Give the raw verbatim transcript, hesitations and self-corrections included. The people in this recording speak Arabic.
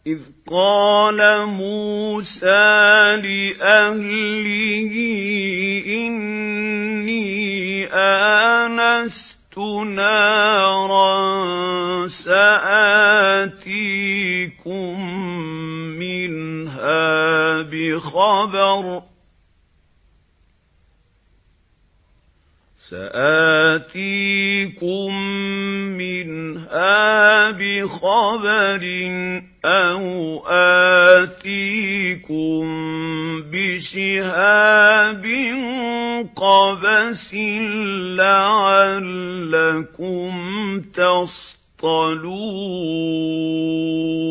إِذْ قَالَ مُوسَىٰ لِأَهْلِهِ إِنِّي آنَسْتُ نَارًا سَآتِيكُم مِّنْهَا بِخَبَرٍ سآتيكم منها بخبر أو آتيكم بشهاب قبس لعلكم تصطلون